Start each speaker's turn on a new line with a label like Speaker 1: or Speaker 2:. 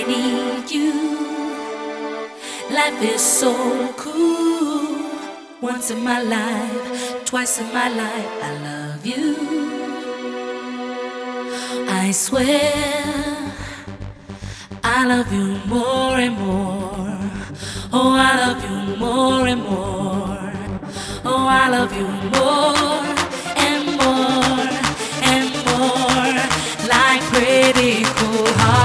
Speaker 1: I need you. Life is so cool. Once in my life, twice in my life, I love you. I swear I love you more and more. Oh, I love you more and more. Oh, I love you more and more and more. Like pretty cool heart.